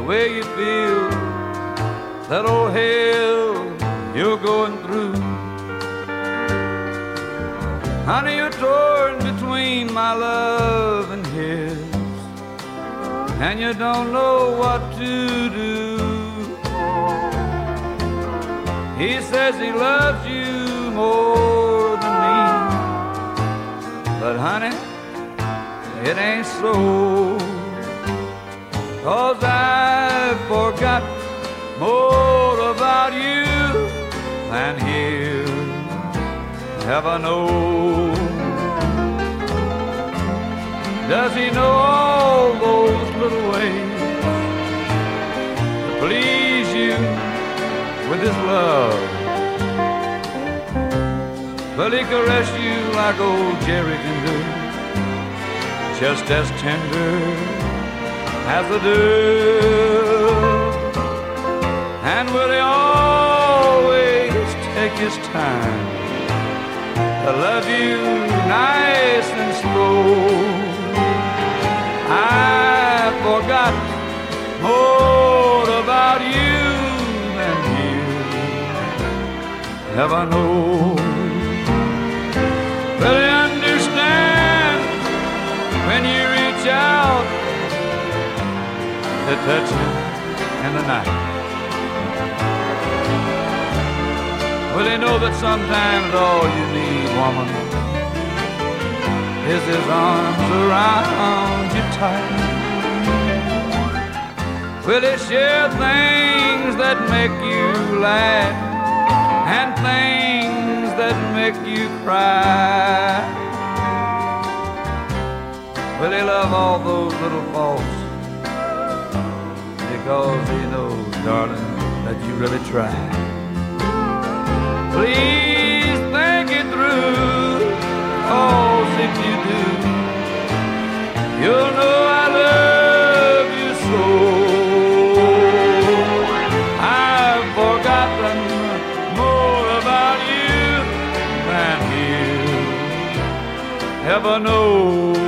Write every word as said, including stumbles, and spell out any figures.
the way you feel that old hell you're going through. Honey, you're torn between my love and his, and you don't know what to do. He says he loves you more than me, but honey, it ain't so. 'Cause I forgot more about you than he'll ever know. Does he know all those little ways to please you with his love? Will he caress you like old Jerry can do, just as tender as a dove? And will he always take his time to love you nice and slow? I forgot more about you than you ever know. Will he understand when you reach out to touch him in the night? Will he know that sometimes all you need, woman, is his arms around you tight? Will he share things that make you laugh and things that make you cry? Will he love all those little faults because he knows, darling, that you really try? Please think it through, 'cause if you do, you'll know I love you so. I've forgotten more about you than you ever know.